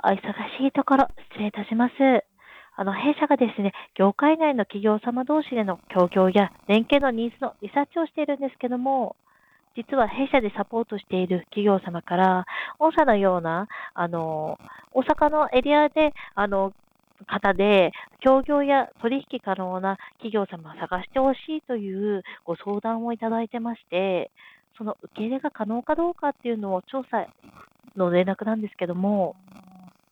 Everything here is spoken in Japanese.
忙しいところ、失礼いたします。弊社がですね、業界内の企業様同士での協業や連携のニーズのリサーチをしているんですけども、実は弊社でサポートしている企業様から、御社のような、大阪のエリアで、方で、協業や取引可能な企業様を探してほしいというご相談をいただいてまして、その受け入れが可能かどうかっていうのを調査の連絡なんですけども。